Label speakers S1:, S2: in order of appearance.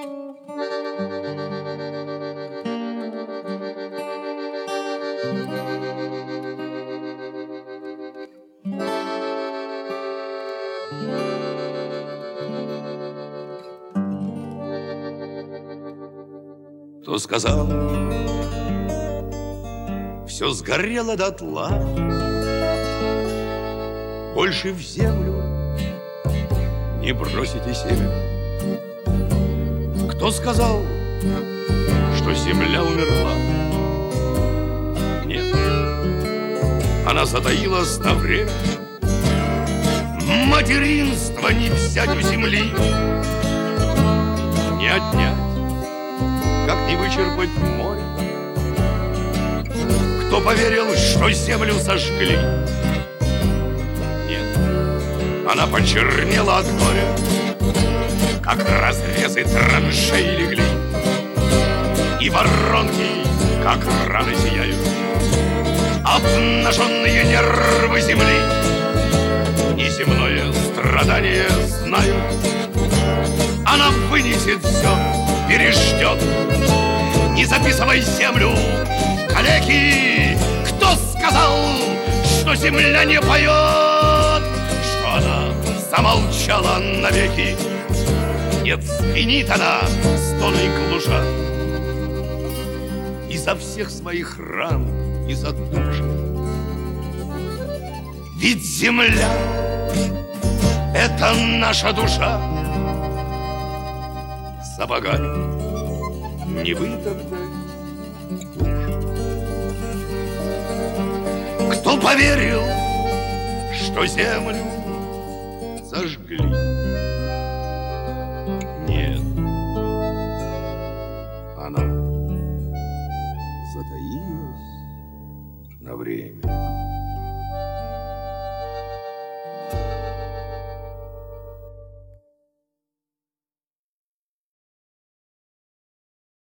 S1: Кто сказал, все сгорело дотла, больше в землю не бросите семя? Кто сказал, что земля умерла? Нет, она затаилась на время. Материнство не взять у земли, не отнять, как не вычерпать море. Кто поверил, что землю сожгли? Нет, она почернела от горя, как разрезы траншей легли, и воронки, как раны, зияют обнаженные нервы земли. Неземное страдание знают, она вынесет все, переждет. Не записывай землю, калеки! Кто сказал, что земля не поет, что она замолчала навеки? Нет, звенит она, стоны глуша, изо всех своих ран, из-за души. Ведь земля — это наша душа. Сапогами не вытоптать душу. Кто поверил, что землю сожгли? Нет, она затаилась на время.